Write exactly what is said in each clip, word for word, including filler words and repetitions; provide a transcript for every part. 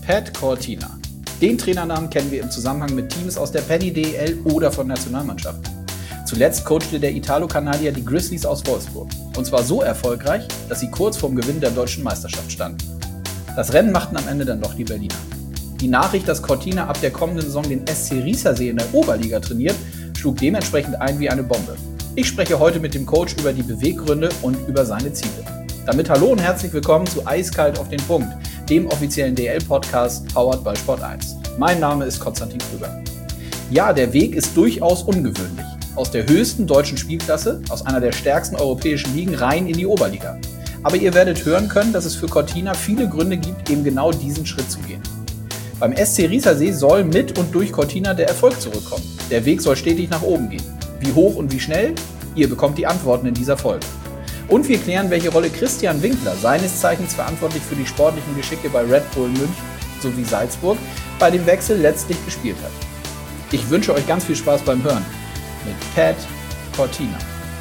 Pat Cortina. Den Trainernamen kennen wir im Zusammenhang mit Teams aus der Penny D E L oder von Nationalmannschaften. Zuletzt coachte der Italo-Kanadier die Grizzlies aus Wolfsburg. Und zwar so erfolgreich, dass sie kurz vorm Gewinn der deutschen Meisterschaft standen. Das Rennen machten am Ende dann doch die Berliner. Die Nachricht, dass Cortina ab der kommenden Saison den S C Riesersee in der Oberliga trainiert, schlug dementsprechend ein wie eine Bombe. Ich spreche heute mit dem Coach über die Beweggründe und über seine Ziele. Damit hallo und herzlich willkommen zu Eiskalt auf den Punkt, dem offiziellen D L Podcast powered by Sport eins. Mein Name ist Konstantin Krüger. Ja, der Weg ist durchaus ungewöhnlich. Aus der höchsten deutschen Spielklasse, aus einer der stärksten europäischen Ligen rein in die Oberliga. Aber ihr werdet hören können, dass es für Cortina viele Gründe gibt, eben genau diesen Schritt zu gehen. Beim S C Riesersee soll mit und durch Cortina der Erfolg zurückkommen. Der Weg soll stetig nach oben gehen. Wie hoch und wie schnell? Ihr bekommt die Antworten in dieser Folge. Und wir klären, welche Rolle Christian Winkler, seines Zeichens verantwortlich für die sportlichen Geschicke bei Red Bull München sowie Salzburg, bei dem Wechsel letztlich gespielt hat. Ich wünsche euch ganz viel Spaß beim Hören mit Pat Cortina.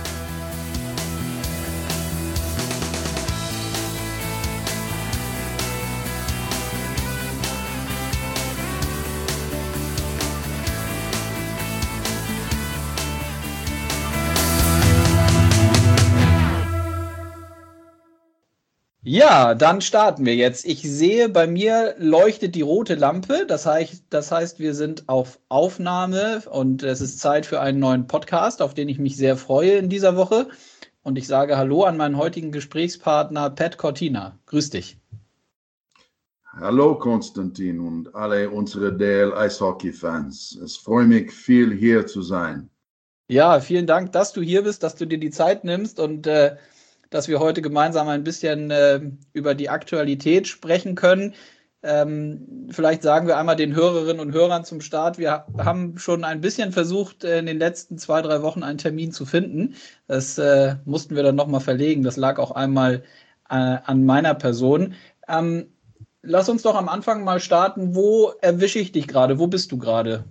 Ja, dann starten wir jetzt. Ich sehe, bei mir leuchtet die rote Lampe. Das heißt, das heißt, wir sind auf Aufnahme und es ist Zeit für einen neuen Podcast, auf den ich mich sehr freue in dieser Woche. Und ich sage Hallo an meinen heutigen Gesprächspartner Pat Cortina. Grüß dich. Hallo Konstantin und alle unsere D L Eishockey-Fans. Es freut mich, viel hier zu sein. Ja, vielen Dank, dass du hier bist, dass du dir die Zeit nimmst und äh, dass wir heute gemeinsam ein bisschen äh, über die Aktualität sprechen können. Ähm, vielleicht sagen wir einmal den Hörerinnen und Hörern zum Start, wir haben schon ein bisschen versucht, in den letzten zwei, drei Wochen einen Termin zu finden. Das äh, mussten wir dann nochmal verlegen. Das lag auch einmal äh, an meiner Person. Ähm, lass uns doch am Anfang mal starten. Wo erwische ich dich gerade? Wo bist du gerade?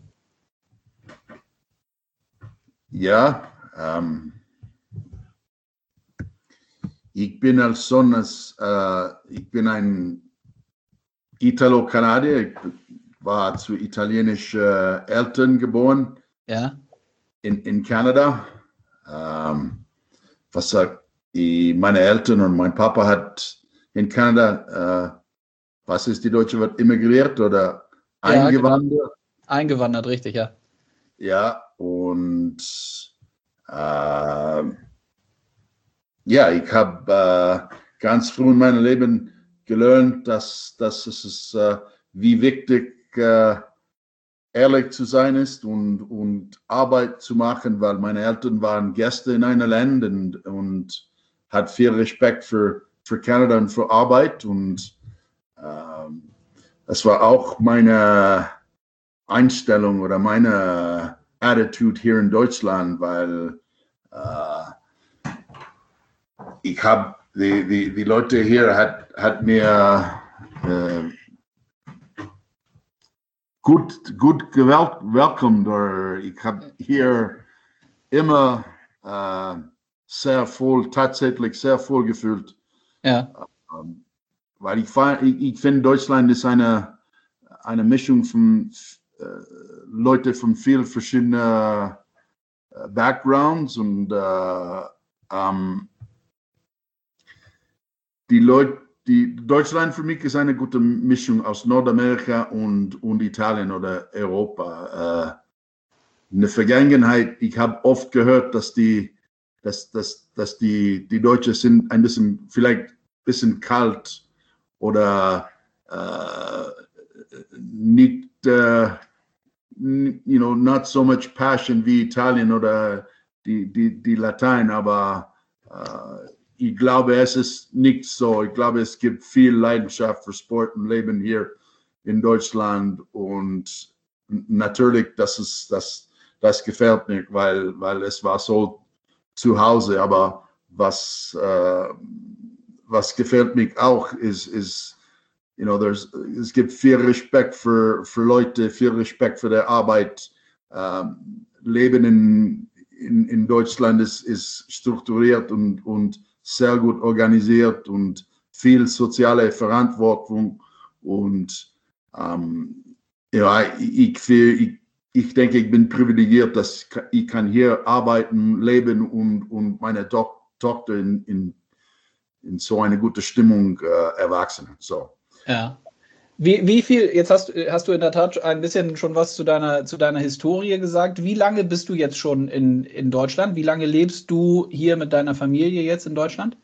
Ja, ähm, ich bin als Sohn, äh, ich bin ein Italo-Kanadier. Ich war zu italienischen äh, Eltern geboren. Ja. In, in Kanada. Ähm, was sagt ich, meine Eltern und mein Papa hat in Kanada, äh, was ist die deutsche Wort, immigriert oder ja, eingewandert? Genau. Eingewandert, richtig, ja. Ja, und äh, ja, ich habe äh, ganz früh in meinem Leben gelernt, dass, dass es ist, äh, wie wichtig äh, ehrlich zu sein ist und, und Arbeit zu machen, weil meine Eltern waren Gäste in einem Land und, und hat viel Respekt für, für Kanada und für Arbeit. Und ähm, das war auch meine Einstellung oder meine Attitude hier in Deutschland, weil äh, ich habe, die, die, die Leute hier hat, hat mir äh, gut, gut gewelcomed, oder ich habe hier immer äh, sehr voll, tatsächlich sehr voll gefühlt. Ja. Ähm, weil ich, ich, ich finde, Deutschland ist eine, eine Mischung von äh, Leuten von vielen verschiedenen äh, Backgrounds und äh, ähm, die Leute, die Deutschland für mich ist eine gute Mischung aus Nordamerika und, und Italien oder Europa. Äh, in der Vergangenheit, ich habe oft gehört, dass die, dass, dass, dass die, die Deutschen sind ein bisschen, vielleicht ein bisschen kalt oder äh, nicht, äh, you know, not so much passion wie Italien oder die, die, die Latein, aber äh, ich glaube, es ist nicht so. Ich glaube, es gibt viel Leidenschaft für Sport und Leben hier in Deutschland. Und natürlich, das, ist, das, das gefällt mir, weil, weil es war so zu Hause. Aber was, äh, was gefällt mir auch, ist, ist you know, there's, es gibt viel Respekt für, für Leute, viel Respekt für die Arbeit. Ähm, Leben in, in, in Deutschland ist, ist strukturiert und, und sehr gut organisiert und viel soziale Verantwortung und ähm, ja, ich, ich, ich denke, ich bin privilegiert, dass ich kann hier arbeiten, leben und, und meine to Tochter in, in, in so eine gute Stimmung äh, erwachsen. So. Ja. Wie, wie viel, jetzt hast, hast du in der Tat ein bisschen schon was zu deiner, zu deiner Historie gesagt. Wie lange bist du jetzt schon in, in Deutschland? Wie lange lebst du hier mit deiner Familie jetzt in Deutschland?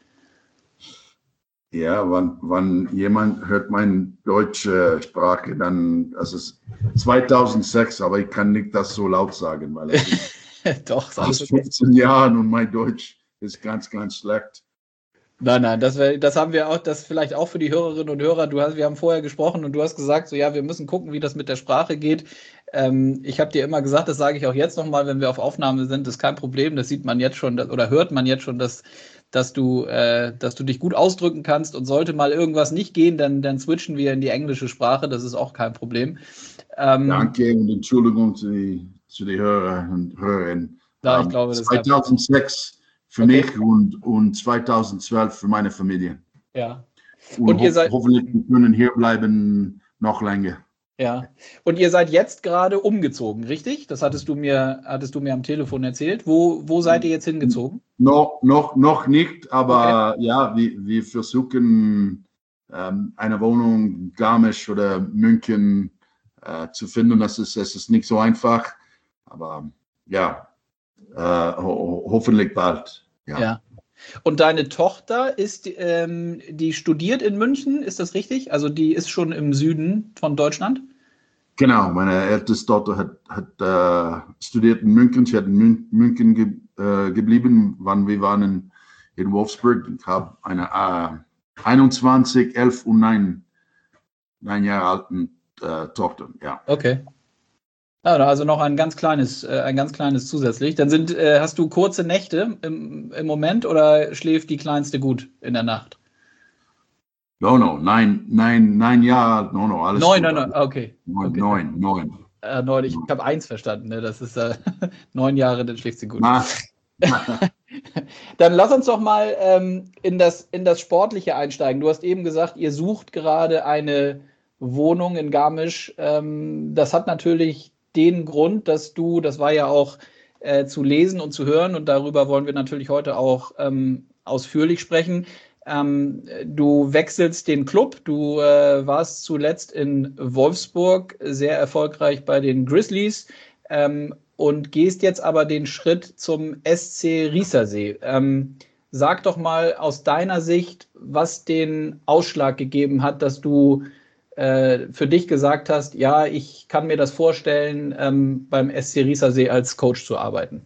Ja, wenn, wenn jemand hört meine deutsche Sprache, dann, das ist zweitausendsechs, aber ich kann nicht das so laut sagen, weil es ist Doch, ist alles aus okay. fünfzehn Jahren und mein Deutsch ist ganz, ganz schlecht. Nein, nein, das, wär, das haben wir auch, das vielleicht auch für die Hörerinnen und Hörer. Du hast, wir haben vorher gesprochen und du hast gesagt, so ja, wir müssen gucken, wie das mit der Sprache geht. Ähm, ich habe dir immer gesagt, das sage ich auch jetzt nochmal, wenn wir auf Aufnahme sind, ist kein Problem. Das sieht man jetzt schon oder hört man jetzt schon, dass, dass, du, äh, dass du dich gut ausdrücken kannst. Und sollte mal irgendwas nicht gehen, dann, dann switchen wir in die englische Sprache. Das ist auch kein Problem. Ähm, Danke und Entschuldigung zu den zu die Hörer und Hörerinnen. ja, ich Ähm, glaube, das ist zweitausendsechs für okay. mich und, und zweitausendzwölf für meine Familie. Ja. Und, Und ho ihr seid, hoffentlich können hier bleiben noch länger. ja. Und ihr seid jetzt gerade umgezogen, richtig? Das hattest du mir, hattest du mir am Telefon erzählt. Wo, wo seid ihr jetzt hingezogen? No, noch, noch nicht, aber Okay. ja, wir, wir versuchen ähm, eine Wohnung in Garmisch oder München äh, zu finden. Das ist, das ist nicht so einfach, aber ja, äh, ho hoffentlich bald. Ja. Ja. Und deine Tochter ist, ähm, die studiert in München, ist das richtig? Also die ist schon im Süden von Deutschland? Genau, meine älteste Tochter hat, hat äh, studiert in München. Sie hat in Mün München ge äh, geblieben, wann wir waren in, in Wolfsburg. Ich habe eine äh, einundzwanzig, elf und neun, neun Jahre alten äh, Tochter. Ja. Okay. Ja, also noch ein ganz kleines, äh, ein ganz kleines zusätzlich. Dann sind, äh, hast du kurze Nächte im, im Moment oder schläft die Kleinste gut in der Nacht? No, no, nein, nein, nein Jahre alt. No, no, alles Neun, gut. neun, neun, okay. Neun, Okay. neun, neun. Äh, neun, ich habe eins verstanden, ne? Das ist äh, neun Jahre, dann schläft sie gut. Na, Dann lass uns doch mal ähm, in das, in das Sportliche einsteigen. Du hast eben gesagt, ihr sucht gerade eine Wohnung in Garmisch. Ähm, das hat natürlich den Grund, dass du, das war ja auch äh, zu lesen und zu hören, und darüber wollen wir natürlich heute auch ähm, ausführlich sprechen. Ähm, du wechselst den Club. Du äh, warst zuletzt in Wolfsburg sehr erfolgreich bei den Grizzlies. Ähm, und gehst jetzt aber den Schritt zum S C Riesersee. Ähm, sag doch mal aus deiner Sicht, was den Ausschlag gegeben hat, dass du äh, für dich gesagt hast, ja, ich kann mir das vorstellen, ähm, beim S C Riesersee als Coach zu arbeiten.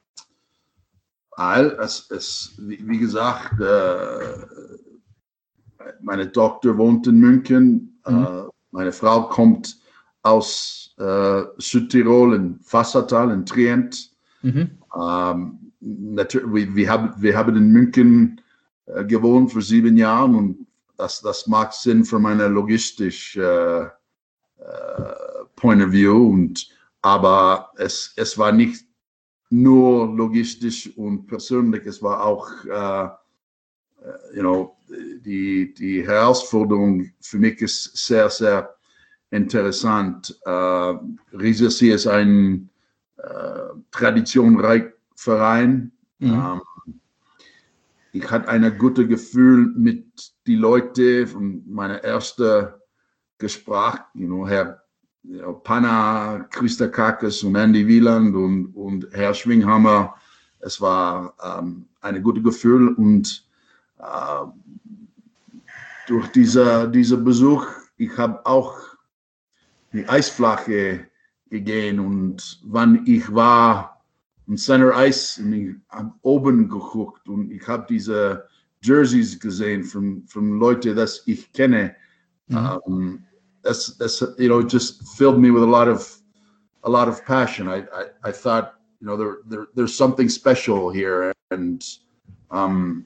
Weil es, es wie, wie gesagt, äh, meine Tochter wohnt in München. Mhm. Äh, meine Frau kommt aus äh, Südtirol, in Fassertal, in Trient. Mhm. Ähm, wir, wir, haben, wir haben in München äh, gewohnt für sieben Jahre und das, das macht Sinn von meiner logistischen äh, äh, Point of View. Und, aber es, es war nicht nur logistisch und persönlich, es war auch, äh, you know, die, die Herausforderung für mich ist sehr, sehr interessant. Äh, Riesersee ist ein äh, traditionreicher Verein. Mhm. Ähm, ich hatte ein gutes Gefühl mit den Leuten von meiner ersten Gespräch, you know, Herr you know, Panna, Christa Kakis und Andy Wieland und, und Herr Schwinghammer. Es war ähm, ein gutes Gefühl und äh, durch dieser, dieser Besuch, ich habe auch die Eisfläche gegangen und wann ich war im Center Ice und ich habe oben geguckt und ich habe diese Jerseys gesehen von, von Leuten, das ich kenne. Mhm. Um, that's, that's, you know, it just filled me with a lot of, a lot of passion. I, I, I thought, you know, there, there, there's something special here and, um,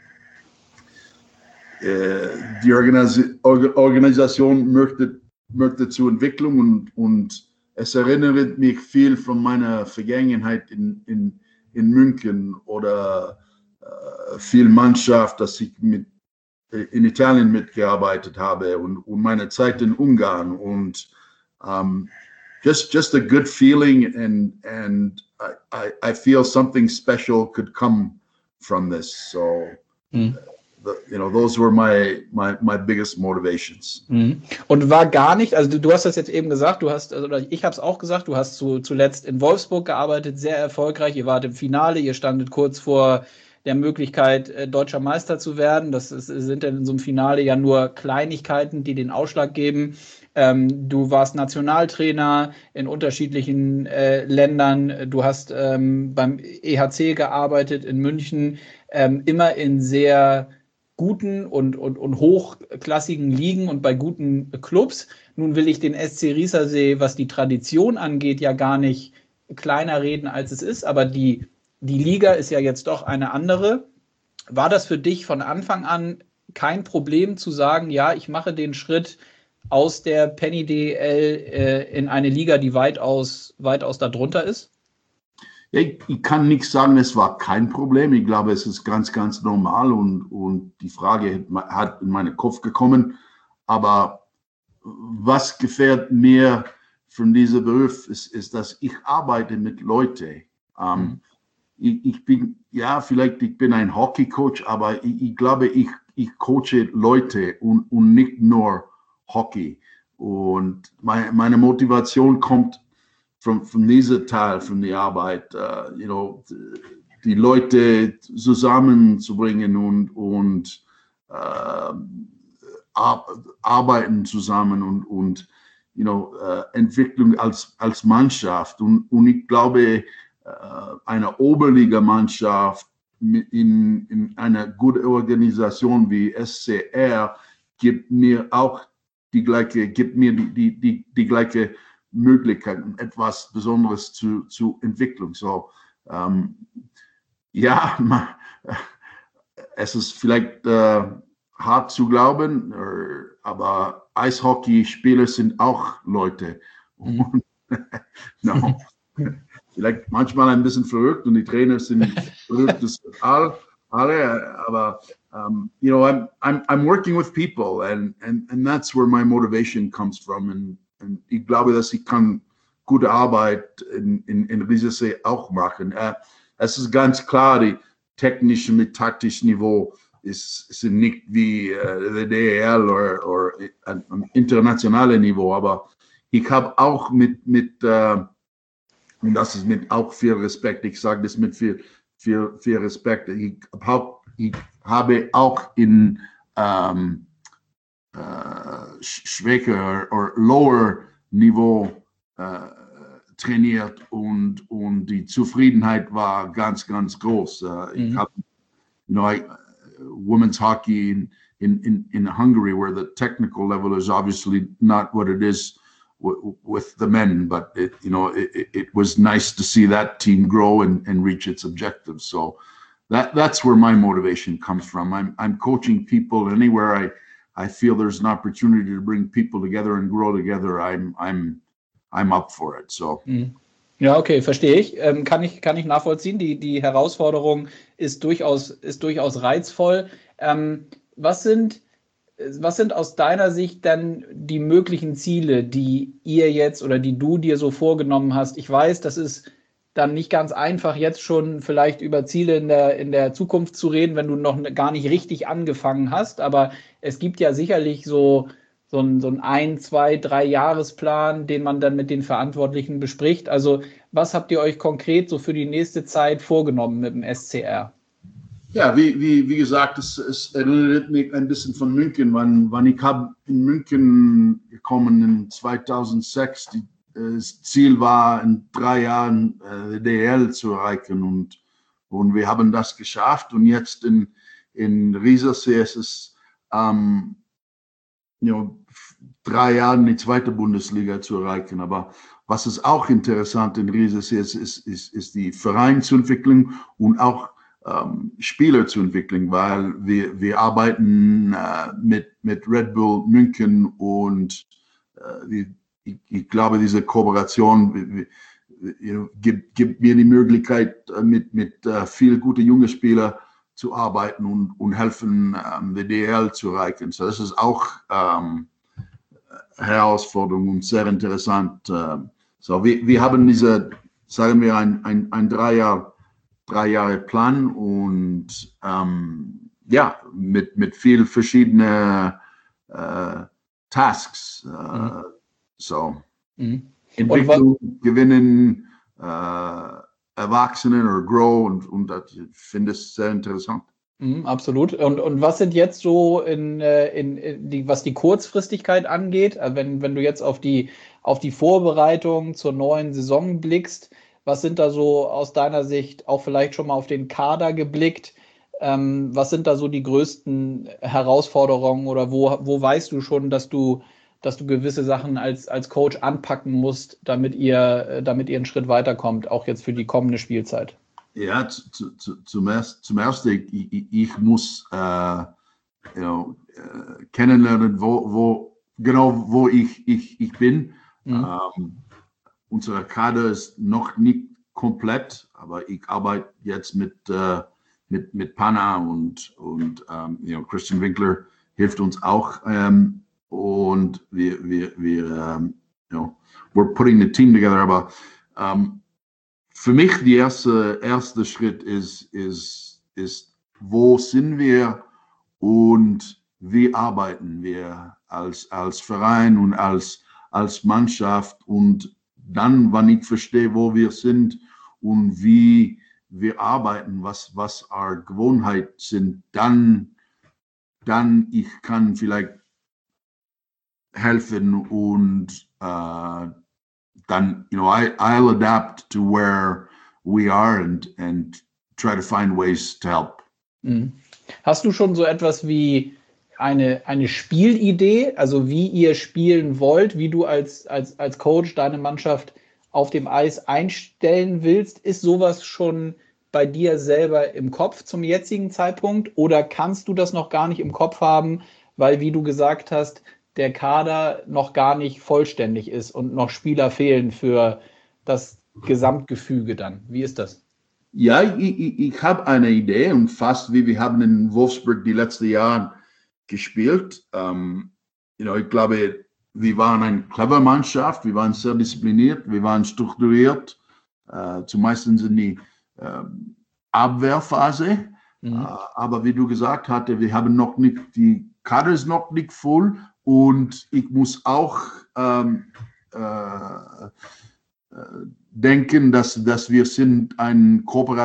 äh, die Organis Organisation möchte, möchte zur Entwicklung und, und es erinnert mich viel von meiner Vergangenheit in, in, in München oder äh, viel Mannschaft, dass ich mit in Italien mitgearbeitet habe und, und meine Zeit in Ungarn und um, just just a good feeling and and I, I, I feel something special could come from this. So mhm. the, you know, those were my my my biggest motivations. Mhm. Und war gar nicht, also du, du hast das jetzt eben gesagt, du hast, also ich habe es auch gesagt, du hast zu, zuletzt in Wolfsburg gearbeitet, sehr erfolgreich, ihr wart im Finale, ihr standet kurz vor der Möglichkeit, äh, deutscher Meister zu werden. Das ist, sind dann in so einem Finale ja nur Kleinigkeiten, die den Ausschlag geben. Ähm, du warst Nationaltrainer in unterschiedlichen äh, Ländern. Du hast ähm, beim E H C gearbeitet in München, ähm, immer in sehr guten und, und, und hochklassigen Ligen und bei guten Clubs. Nun will ich den S C Riesersee, was die Tradition angeht, ja gar nicht kleiner reden, als es ist, aber die Die Liga ist ja jetzt doch eine andere. War das für dich von Anfang an kein Problem zu sagen, ja, ich mache den Schritt aus der Penny D E L äh, in eine Liga, die weitaus, weitaus darunter ist? Ja, ich, ich kann nicht sagen, es war kein Problem. Ich glaube, es ist ganz, ganz normal und, und die Frage hat in meinen Kopf gekommen. Aber was gefällt mir von diesem Beruf ist, ist, dass ich arbeite mit Leuten. Ähm, mhm. Ich, ich bin, ja, vielleicht ich bin ein Hockey-Coach, aber ich, ich glaube, ich, ich coache Leute und, und nicht nur Hockey. Und meine, meine Motivation kommt von, von diesem Teil von der Arbeit, uh, you know, die Leute zusammenzubringen und, und uh, arbeiten zusammen und, und you know, uh, Entwicklung als, als Mannschaft. Und, und ich glaube, eine Oberligamannschaft in, in einer guten Organisation wie S C R gibt mir auch die gleiche, gibt mir die, die, die, die gleiche Möglichkeit, etwas Besonderes zu, zu entwickeln. So, ähm, ja, man, es ist vielleicht äh, hart zu glauben, aber Eishockeyspieler sind auch Leute. Mhm. No. Vielleicht manchmal ein bisschen verrückt und die Trainer sind verrückt, das all, alle, aber um, you know, I'm, I'm, I'm working with people and, and, and that's where my motivation comes from and, and ich glaube, dass ich kann gute Arbeit in, in, in Riesersee auch machen. Uh, es ist ganz klar, die technische mit taktischen Niveau ist, sind nicht wie uh, der D E L oder, oder ein internationales Niveau, aber ich habe auch mit, mit uh, und das ist mit auch viel Respekt. Ich sage das mit viel, viel, viel Respekt. Ich, hab, ich habe auch in ähm, äh, schwächer oder lower Niveau äh, trainiert und, und die Zufriedenheit war ganz, ganz groß. Uh, mhm. Ich habe, you know, I, women's hockey in, in, in, in Hungary, where the technical level is obviously not what it is with the men, but it, you know, it, it was nice to see that team grow and, and reach its objectives. So that that's where my motivation comes from. I'm I'm coaching people anywhere I I feel there's an opportunity to bring people together and grow together. I'm I'm I'm up for it. So. Ja, okay, verstehe ich. Ähm, kann ich kann ich nachvollziehen. Die die Herausforderung ist durchaus ist durchaus reizvoll. Ähm, was sind Was sind aus deiner Sicht dann die möglichen Ziele, die ihr jetzt oder die du dir so vorgenommen hast? Ich weiß, das ist dann nicht ganz einfach, jetzt schon vielleicht über Ziele in der, in der Zukunft zu reden, wenn du noch gar nicht richtig angefangen hast. Aber es gibt ja sicherlich so, so einen so ein, ein, zwei, drei Jahresplan, den man dann mit den Verantwortlichen bespricht. Also was habt ihr euch konkret so für die nächste Zeit vorgenommen mit dem S C R? Ja, wie, wie, wie gesagt, es, es erinnert mich ein bisschen von München, wann, wann ich habe in München gekommen in zweitausendsechs. Die, das Ziel war, in drei Jahren äh, D E L zu erreichen und, und wir haben das geschafft. Und jetzt in, in Riesersee ist es ähm, you know, drei Jahren die zweite Bundesliga zu erreichen. Aber was ist auch interessant in Riesersee ist, ist, ist, ist die Vereinsentwicklung und auch Um, Spieler zu entwickeln, weil wir, wir arbeiten uh, mit, mit Red Bull München und uh, die, ich, ich glaube, diese Kooperation you know, gibt, gibt mir die Möglichkeit, uh, mit, mit uh, vielen guten jungen Spielern zu arbeiten und, und helfen, ähm, die D L zu erreichen. So, das ist auch ähm, Herausforderung und sehr interessant. So, wir, wir haben diese, sagen wir, ein, ein, ein drei Jahr, drei Jahre Plan und ähm, ja, mit, mit viel verschiedenen äh, Tasks. Äh, Mhm. so, Mhm. Entwicklung, Gewinnen, äh, Erwachsenen oder Grow und, und das, ich finde es sehr interessant. Mhm, absolut. Und, und was sind jetzt so in, in, in die, was die Kurzfristigkeit angeht, also wenn, wenn du jetzt auf die, auf die Vorbereitung zur neuen Saison blickst, was sind da so aus deiner Sicht auch vielleicht schon mal auf den Kader geblickt? Ähm, was sind da so die größten Herausforderungen oder wo, wo weißt du schon, dass du, dass du gewisse Sachen als, als Coach anpacken musst, damit ihr, damit ihr einen Schritt weiterkommt, auch jetzt für die kommende Spielzeit? Ja, zu, zu, zum, erst, zum Ersten, ich, ich muss äh, you know, äh, kennenlernen, wo, wo, genau wo ich, ich, ich bin. Mhm. Ähm, unser Kader ist noch nicht komplett, aber ich arbeite jetzt mit, äh, mit, mit Pana und, und ähm, you know, Christian Winkler hilft uns auch. Ähm, und wir, wir, wir ähm, you know, we're putting the team together, aber ähm, für mich der erste, erste Schritt ist, ist, ist, wo sind wir und wie arbeiten wir als, als Verein und als, als Mannschaft. Und dann, wenn ich verstehe, wo wir sind und wie wir arbeiten, was, was unsere Gewohnheiten sind, dann, dann ich kann vielleicht helfen und äh, then you know I I'll adapt to where we are and and try to find ways to help. Mhm. Hast du schon so etwas wie eine, eine Spielidee, also wie ihr spielen wollt, wie du als, als, als Coach deine Mannschaft auf dem Eis einstellen willst? Ist sowas schon bei dir selber im Kopf zum jetzigen Zeitpunkt oder kannst du das noch gar nicht im Kopf haben, weil, wie du gesagt hast, der Kader noch gar nicht vollständig ist und noch Spieler fehlen für das Gesamtgefüge dann? Wie ist das? Ja, ich, ich, ich habe eine Idee und fast wie wir haben in Wolfsburg die letzten Jahre gespielt. Ähm, you know, ich glaube, wir waren eine clevere Mannschaft, wir waren sehr diszipliniert, wir waren strukturiert, äh, zumeist in die äh, Abwehrphase. Äh, Mhm. aber wie du gesagt hast, wir haben noch nicht, die Kader ist noch nicht voll und ich muss auch ähm, äh, denken, dass, dass wir sind eine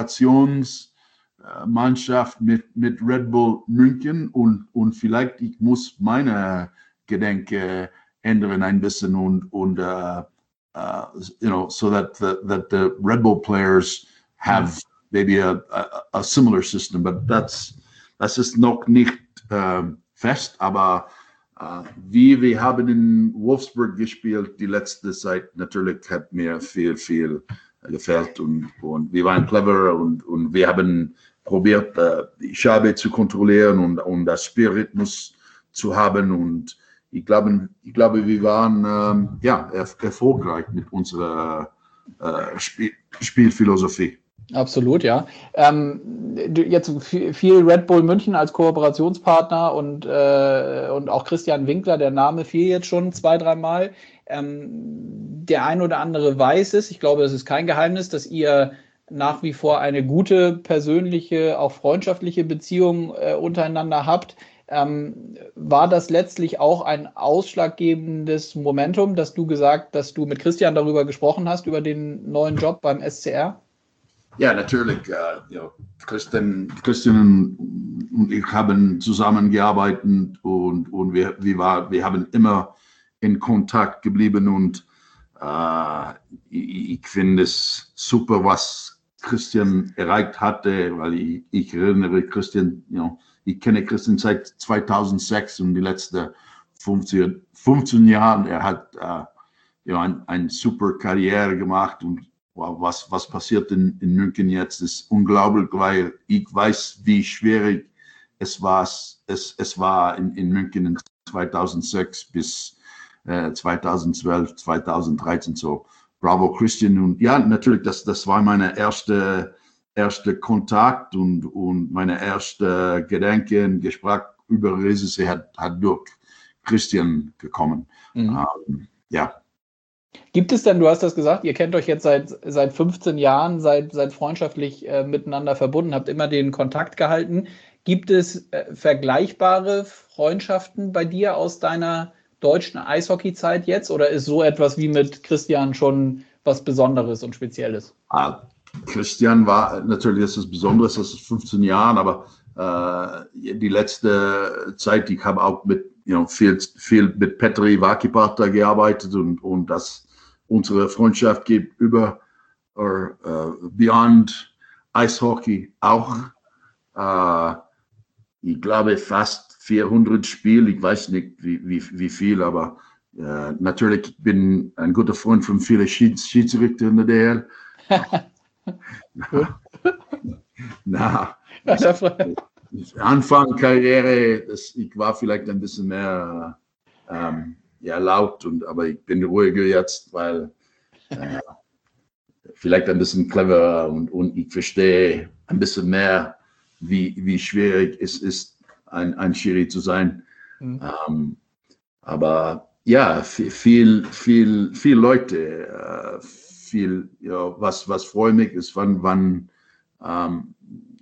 Kooperationsmannschaft mit, mit Red Bull München und, und vielleicht ich muss meine Gedenke ändern ein bisschen und, und uh, uh, you know, so that the, that the Red Bull players have maybe a, a, a similar system, but that's, das ist noch nicht uh, fest, aber Uh, wie wir haben in Wolfsburg gespielt, die letzte Zeit natürlich hat mir viel, viel gefällt und, und wir waren clever und, und wir haben probiert, uh, die Scheibe zu kontrollieren und, und das Spielrhythmus zu haben und ich glaube, ich glaube wir waren ähm, ja, er, erfolgreich mit unserer äh, Spiel, Spielphilosophie. Absolut, ja. Ähm, jetzt viel Red Bull München als Kooperationspartner und, äh, und auch Christian Winkler, der Name fiel jetzt schon zwei, dreimal. Ähm, der ein oder andere weiß es, ich glaube, es ist kein Geheimnis, dass ihr nach wie vor eine gute persönliche, auch freundschaftliche Beziehung äh, untereinander habt. Ähm, war das letztlich auch ein ausschlaggebendes Momentum, dass du gesagt, dass du mit Christian darüber gesprochen hast, über den neuen Job beim S C R? Ja, natürlich. Uh, you know, Christian, Christian und ich haben zusammengearbeitet und, und wir, wir, war, wir haben immer in Kontakt geblieben und uh, ich, ich finde es super, was Christian erreicht hatte, weil ich, ich erinnere Christian, you know, ich kenne Christian seit zweitausendsechs und die letzten fünfzehn, fünfzehn Jahren, er hat uh, you know, eine ein super Karriere gemacht und wow, was, was passiert in, in München jetzt, ist unglaublich, weil ich weiß, wie schwierig es war, es, es war in, in München in zweitausendsechs bis äh, zweitausendzwölf, zweitausenddreizehn so. Bravo Christian und ja, natürlich, das, das war meine erste erster Kontakt und, und meine erste Gedanken, Gespräch über Risiko hat, hat durch Christian gekommen. Mhm. Ähm, ja. Gibt es denn, du hast das gesagt, ihr kennt euch jetzt seit, seit fünfzehn Jahren, seid, seid freundschaftlich äh, miteinander verbunden, habt immer den Kontakt gehalten. Gibt es äh, vergleichbare Freundschaften bei dir aus deiner deutschen Eishockey-Zeit jetzt? Oder ist so etwas wie mit Christian schon was Besonderes und Spezielles? Ah, Christian war natürlich, das ist Besonderes, das ist fünfzehn Jahre, aber äh, die letzte Zeit, ich habe auch mit, you know, viel, viel mit Petri Vakipata gearbeitet und, und das unsere Freundschaft geht über or, uh, beyond Eishockey auch. Uh, ich glaube fast vierhundert Spiele, ich weiß nicht wie, wie, wie viel, aber uh, natürlich ich bin ein guter Freund von vielen Schieds- Schiedsrichter in der D L. Na, na Anfang Karriere, das, ich war vielleicht ein bisschen mehr ähm, ja, laut, und, aber ich bin ruhiger jetzt, weil äh, vielleicht ein bisschen cleverer und, und ich verstehe ein bisschen mehr, wie, wie schwierig es ist, ein, ein Schiri zu sein. Mhm. Ähm, aber ja, viel, viel, viel Leute, äh, viel, ja, was, was freut mich ist, wann, wann ähm,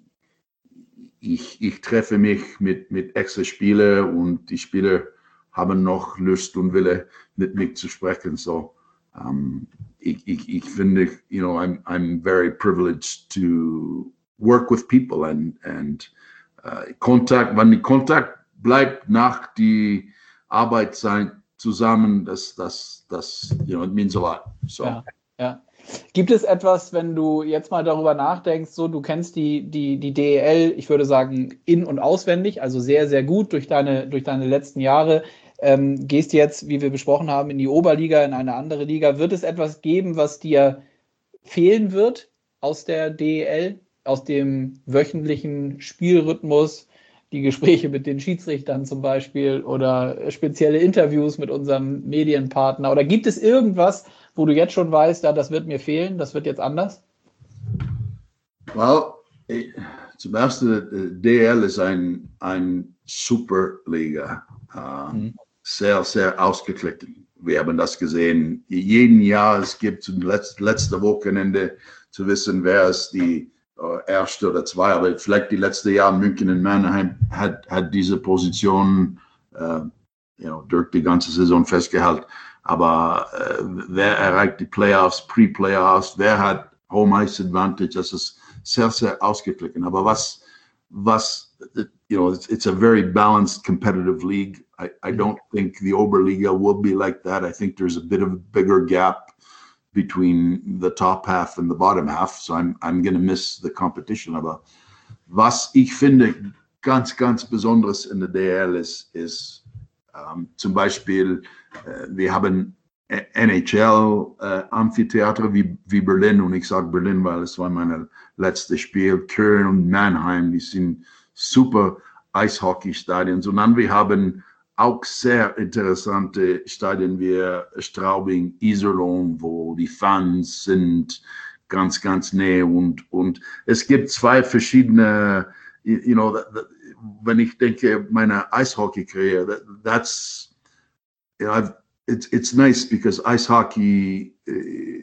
ich, ich treffe mich mit, mit extra Spielern und die Spieler haben noch Lust und Wille, mit mir zu sprechen. So, um, ich, ich, ich finde, you know, I'm, I'm very privileged to work with people and, and uh, Kontakt, wenn die Kontakt bleibt nach die Arbeit sein zusammen, das, das, das, you know, it means a lot. So. Ja, ja. Gibt es etwas, wenn du jetzt mal darüber nachdenkst, so du kennst die, die, die D E L, ich würde sagen, in- und auswendig, also sehr, sehr gut durch deine, durch deine letzten Jahre, ähm, gehst jetzt, wie wir besprochen haben, in die Oberliga, in eine andere Liga. Wird es etwas geben, was dir fehlen wird aus der D E L, aus dem wöchentlichen Spielrhythmus, die Gespräche mit den Schiedsrichtern zum Beispiel oder spezielle Interviews mit unserem Medienpartner? Oder gibt es irgendwas, wo du jetzt schon weißt, ja, das wird mir fehlen, das wird jetzt anders? Well, zum ersten, D L ist ein, ein Superliga. Uh, mhm. Sehr, sehr ausgeglichen. Wir haben das gesehen. Jeden Jahr, es gibt letzte, letzte Wochenende zu wissen, wer ist die uh, erste oder zwei, aber vielleicht die letzte Jahr München und Mannheim hat, hat diese Position uh, you know, durch die ganze Saison festgehalten. Aber uh, wer erreicht die Playoffs, Pre-Playoffs, wer hat Home Ice Advantage, das ist sehr, sehr ausgeglichen. Aber was, was, you know, it's, it's a very balanced competitive league. I, I don't think the Oberliga will be like that. I think there's a bit of a bigger gap between the top half and the bottom half. So I'm, I'm going to miss the competition. Aber was ich finde ganz, ganz Besonderes in der D L ist, ist um, zum Beispiel, uh, wir haben N H L äh, Amphitheater wie, wie Berlin, und ich sage Berlin, weil es war mein letztes Spiel. Köln und Mannheim, die sind super Eishockey-Stadien. Und dann wir haben auch sehr interessante Stadien wie Straubing, Iserlohn, wo die Fans sind ganz, ganz näher, und, und es gibt zwei verschiedene, you know, wenn ich denke, meine Eishockey-Karriere, that, that's, you know, I've It's it's nice because ice hockey, uh,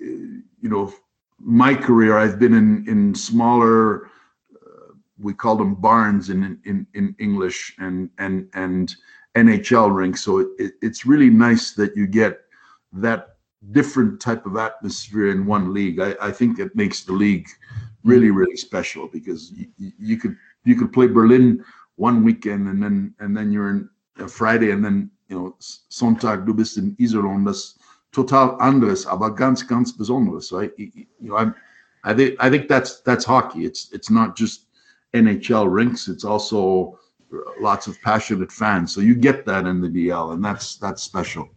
you know, my career I've been in in smaller, uh, we call them barns in in in English, and and and N H L rinks. So it, it, it's really nice that you get that different type of atmosphere in one league. I, I think it makes the league really really special because you, you could you could play Berlin one weekend and then and then you're in a Friday and then, you know, Sonntag, du bist in Iserlohn, das total anderes, aber ganz, ganz besonderes, right? You know, I'm, I think, I think that's, that's hockey. It's, it's not just N H L rinks. It's also lots of passionate fans. So you get that in the D L, and that's, that's special.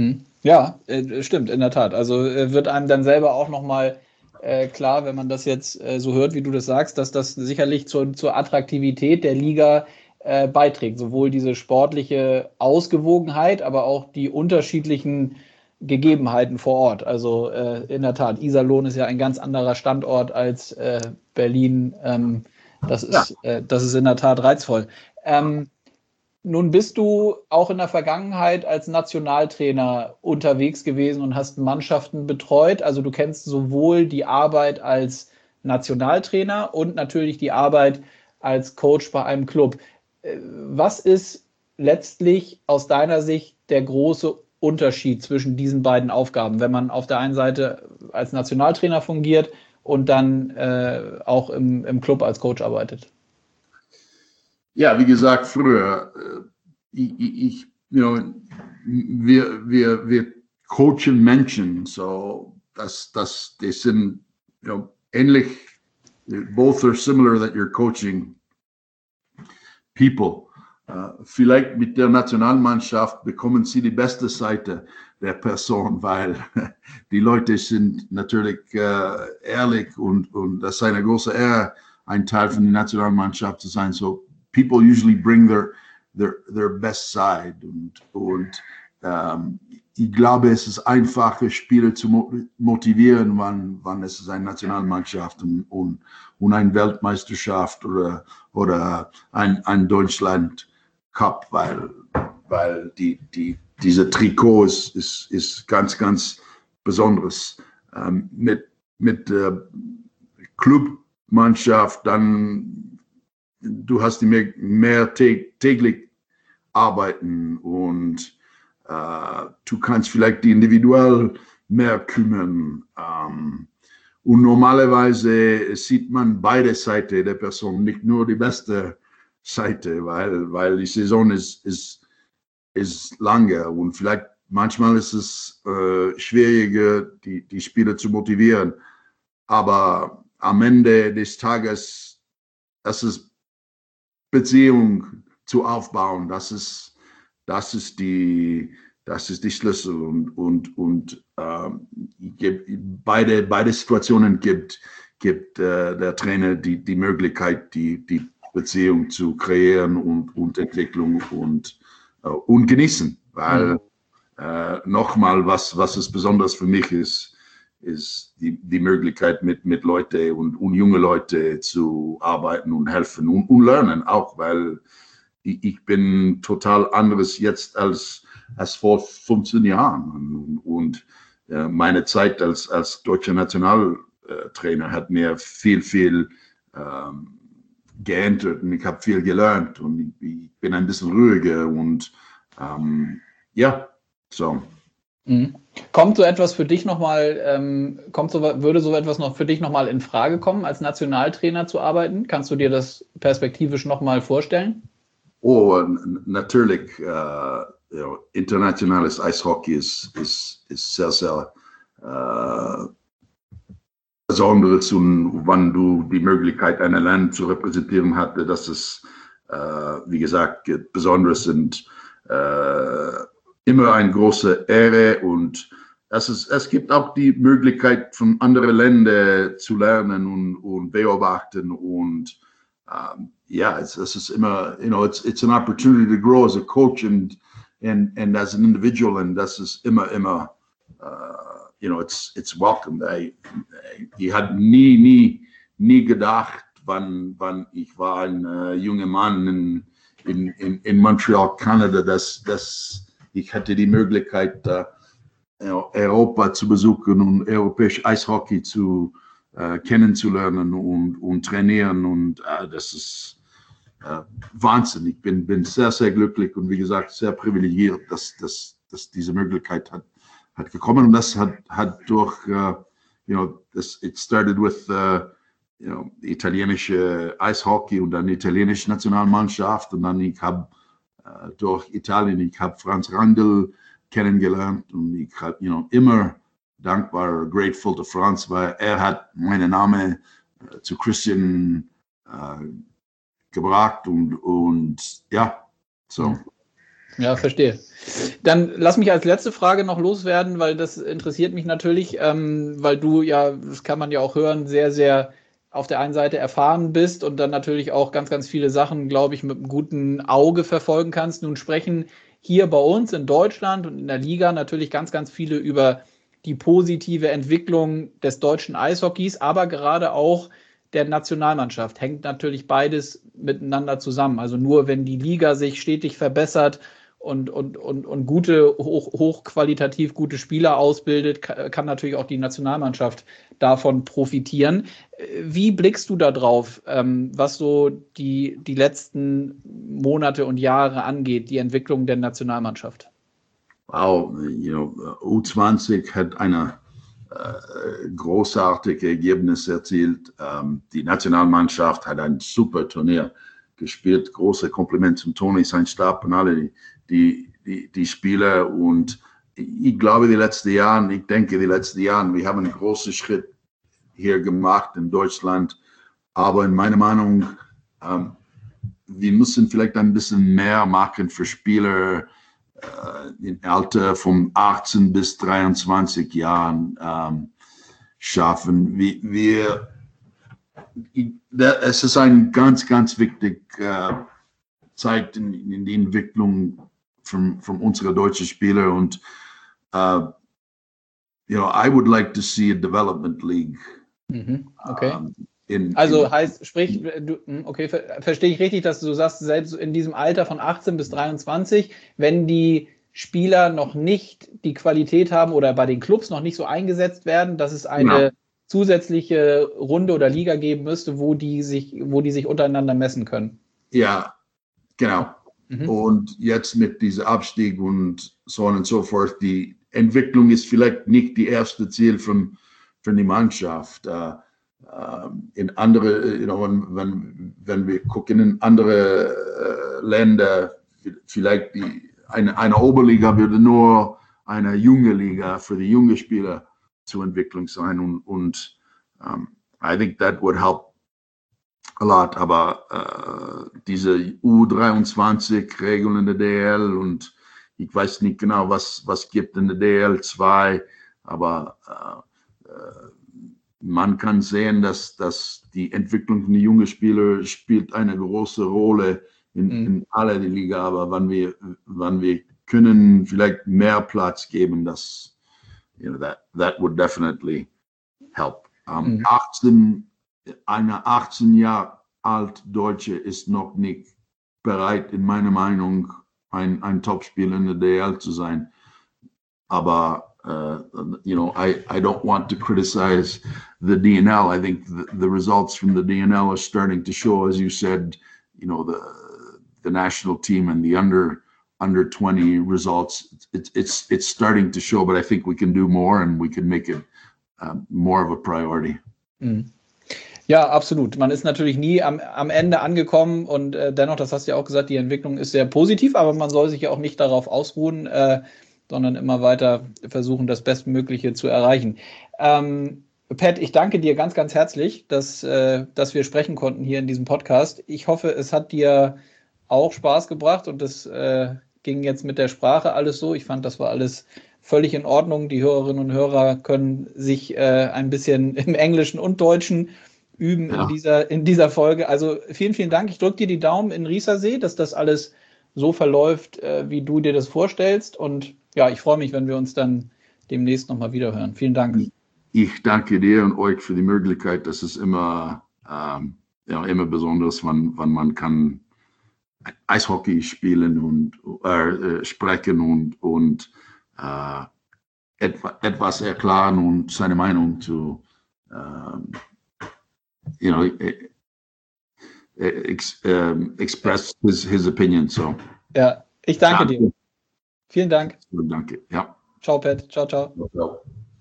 Ja, stimmt, in der Tat. Also wird einem dann selber auch nochmal äh, klar, wenn man das jetzt äh, so hört, wie du das sagst, dass das sicherlich zur, zur Attraktivität der Liga Äh, beiträgt, sowohl diese sportliche Ausgewogenheit, aber auch die unterschiedlichen Gegebenheiten vor Ort. Also äh, in der Tat, Iserlohn ist ja ein ganz anderer Standort als äh, Berlin. Ähm, das ist, ja. äh, das ist in der Tat reizvoll. Ähm, nun bist du auch in der Vergangenheit als Nationaltrainer unterwegs gewesen und hast Mannschaften betreut. Also du kennst sowohl die Arbeit als Nationaltrainer und natürlich die Arbeit als Coach bei einem Club. Was ist letztlich aus deiner Sicht der große Unterschied zwischen diesen beiden Aufgaben, wenn man auf der einen Seite als Nationaltrainer fungiert und dann äh, auch im, im Club als Coach arbeitet? Ja, wie gesagt, früher, ich, ich you know, wir, wir, wir coachen Menschen, so das, das, die sind you know, ähnlich, both are similar that you're coaching people. Uh, vielleicht mit der Nationalmannschaft bekommen sie die beste Seite der Person, weil die Leute sind natürlich uh, ehrlich und, und das ist eine große Ehre, ein Teil von der Nationalmannschaft zu sein. So people usually bring their their their best side und und um, ich glaube, es ist einfacher, Spieler zu motivieren, wann wann es ist eine Nationalmannschaft und, und, und eine Weltmeisterschaft oder oder ein ein Deutschland Cup, weil weil die die diese Trikot ist ist, ist ganz ganz besonderes um, mit mit uh, Clubmannschaft dann du hast die mehr, mehr täglich arbeiten und äh, du kannst vielleicht die individuell mehr kümmern. Ähm, und normalerweise sieht man beide Seiten der Person, nicht nur die beste Seite, weil, weil die Saison ist, ist, ist lange und vielleicht manchmal ist es äh, schwieriger, die, die Spieler zu motivieren. Aber am Ende des Tages, das ist Beziehung zu aufbauen, das ist, das ist die, das ist die Schlüssel und, und, und ähm, beide, beide Situationen gibt, gibt äh, der Trainer die, die Möglichkeit, die, die Beziehung zu kreieren und, und Entwicklung und, äh, und genießen, weil mhm. äh, nochmal, was, was es besonders für mich ist, ist die, die Möglichkeit, mit, mit Leuten und, und junge Leute zu arbeiten und helfen und, und lernen auch, weil ich, ich bin total anderes jetzt als, als vor fünfzehn Jahren. Und, und äh, meine Zeit als, als deutscher Nationaltrainer hat mir viel, viel ähm, geändert und ich habe viel gelernt und ich, ich bin ein bisschen ruhiger und ähm, ja, so. Mhm. Kommt so etwas für dich nochmal, ähm, kommt so, würde so etwas noch für dich nochmal in Frage kommen, als Nationaltrainer zu arbeiten? Kannst du dir das perspektivisch nochmal vorstellen? Oh, natürlich. Uh, you know, internationales Eishockey ist, ist, ist sehr, sehr uh, besonderes und wann du die Möglichkeit, ein Land zu repräsentieren hatte, das ist, uh, wie gesagt, besonderes und uh, immer eine große Ehre und es, ist, es gibt auch die Möglichkeit, von anderen Ländern zu lernen und, und beobachten und um, yeah, it's, this is immer, you know, it's it's an opportunity to grow as a coach and and and as an individual, and das ist immer immer, uh, you know, it's it's welcome. I, ich hatte nie nie nie gedacht, wann wann ich war ein uh, junger Mann in, in in in Montreal, Kanada, dass dass ich hatte die Möglichkeit, uh, you know, Europa zu besuchen und europäisch Eishockey zu Uh, kennenzulernen und, und trainieren und uh, das ist uh, Wahnsinn. Ich bin, bin sehr, sehr glücklich und wie gesagt sehr privilegiert, dass, dass, dass diese Möglichkeit hat, hat gekommen und das hat, hat durch, uh, you know, this, it started with, uh, you know, italienische Eishockey und dann italienische Nationalmannschaft und dann ich habe uh, durch Italien, ich habe Franz Randl kennengelernt und ich habe, you know, immer dankbar, grateful to Franz, weil er hat meinen Namen äh, zu Christian äh, gebracht und, und ja, so. Ja, verstehe. Dann lass mich als letzte Frage noch loswerden, weil das interessiert mich natürlich, ähm, weil du ja, das kann man ja auch hören, sehr, sehr auf der einen Seite erfahren bist und dann natürlich auch ganz, ganz viele Sachen, glaube ich, mit einem guten Auge verfolgen kannst. Nun sprechen hier bei uns in Deutschland und in der Liga natürlich ganz, ganz viele über die positive Entwicklung des deutschen Eishockeys, aber gerade auch der Nationalmannschaft. Hängt natürlich beides miteinander zusammen. Also nur wenn die Liga sich stetig verbessert und, und, und, und gute, hoch, hochqualitativ gute Spieler ausbildet, kann natürlich auch die Nationalmannschaft davon profitieren. Wie blickst du da drauf, was so die, die letzten Monate und Jahre angeht, die Entwicklung der Nationalmannschaft? Wow, you know, U zwanzig hat eine äh, großartige Ergebnis erzielt. Ähm, die Nationalmannschaft hat ein super Turnier gespielt. Große Kompliment zum Toni, sein Stab und alle die, die, die, die Spieler. Und ich glaube, die letzten Jahre, ich denke, die letzten Jahre, wir haben einen großen Schritt hier gemacht in Deutschland. Aber in meiner Meinung, ähm, wir müssen vielleicht ein bisschen mehr machen für Spieler im Alter von achtzehn bis dreiundzwanzig Jahren ähm, schaffen. Wir, wir, es ist eine ganz, ganz wichtige äh, Zeit in, in die Entwicklung von, von unserer deutschen Spieler. Und uh, you know, I would like to see a development league. Mhm, okay. Um, In, also in, heißt, sprich, du, okay, ver, verstehe ich richtig, dass du sagst, selbst in diesem Alter von achtzehn bis dreiundzwanzig, wenn die Spieler noch nicht die Qualität haben oder bei den Clubs noch nicht so eingesetzt werden, dass es eine genau. zusätzliche Runde oder Liga geben müsste, wo die sich, wo die sich untereinander messen können. Ja, genau. Mhm. Und jetzt mit diesem Abstieg und so on und so fort, die Entwicklung ist vielleicht nicht die erste Ziel von, von der Mannschaft. Uh, in andere, you know, wenn, wenn, wenn wir gucken in andere uh, Länder, vielleicht die, eine, eine Oberliga würde nur eine junge Liga für die jungen Spieler zur Entwicklung sein und, und um, I think that would help a lot, aber uh, diese U dreiundzwanzig-Regeln in der D L und ich weiß nicht genau, was was gibt in der D L zwei, aber uh, uh, man kann sehen, dass, dass die Entwicklung von den jungen Spielern spielt eine große Rolle in, mhm. in aller die Liga. Aber wenn wir, wenn wir können vielleicht mehr Platz geben, das, you know, that, that would definitely help. Um, mhm. achtzehn, eine achtzehn Jahre alt Deutsche ist noch nicht bereit, in meiner Meinung, ein, ein Topspieler in der D L zu sein. Aber Uh, you know, I, I don't want to criticize the D N L. I think the, the results from the D N L are starting to show, as you said, you know, the the national team and the under under twenty results. It's it's it's starting to show, but I think we can do more and we can make it uh, more of a priority. Mhm. Ja, absolut. Man ist natürlich nie am, am Ende angekommen und äh, dennoch, das hast du ja auch gesagt, die Entwicklung ist sehr positiv, aber man soll sich ja auch nicht darauf ausruhen, äh, sondern immer weiter versuchen, das Bestmögliche zu erreichen. Ähm, Pat, ich danke dir ganz, ganz herzlich, dass, äh, dass wir sprechen konnten hier in diesem Podcast. Ich hoffe, es hat dir auch Spaß gebracht und das äh, ging jetzt mit der Sprache alles so. Ich fand, das war alles völlig in Ordnung. Die Hörerinnen und Hörer können sich äh, ein bisschen im Englischen und Deutschen üben ja. in dieser, in dieser Folge. Also vielen, vielen Dank. Ich drücke dir die Daumen in Riesersee, dass das alles so verläuft, äh, wie du dir das vorstellst. Und ja, ich freue mich, wenn wir uns dann demnächst nochmal wiederhören. Vielen Dank. Ich danke dir und euch für die Möglichkeit. Das ist immer, ähm, ja, immer besonders, wenn, wenn man kann Eishockey spielen und äh, sprechen und, und äh, etwa, etwas erklären und seine Meinung zu, äh, you know, ex, äh, express his, his opinion. So. Ja, ich danke ja. dir. Vielen Dank. Danke, ja. Ciao, Pat. Ciao, ciao. ciao.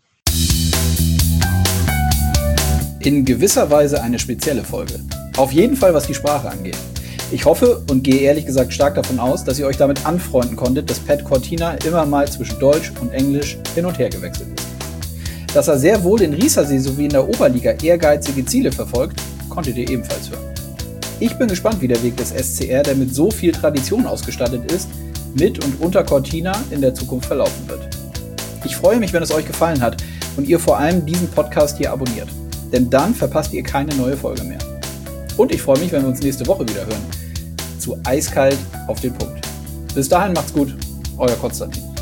In gewisser Weise eine spezielle Folge. Auf jeden Fall, was die Sprache angeht. Ich hoffe und gehe ehrlich gesagt stark davon aus, dass ihr euch damit anfreunden konntet, dass Pat Cortina immer mal zwischen Deutsch und Englisch hin und her gewechselt ist. Dass er sehr wohl in Riesersee sowie in der Oberliga ehrgeizige Ziele verfolgt, konntet ihr ebenfalls hören. Ich bin gespannt, wie der Weg des S C R, der mit so viel Tradition ausgestattet ist, mit und unter Cortina in der Zukunft verlaufen wird. Ich freue mich, wenn es euch gefallen hat und ihr vor allem diesen Podcast hier abonniert, denn dann verpasst ihr keine neue Folge mehr. Und ich freue mich, wenn wir uns nächste Woche wieder hören. Zu Eiskalt auf den Punkt. Bis dahin macht's gut. Euer Konstantin.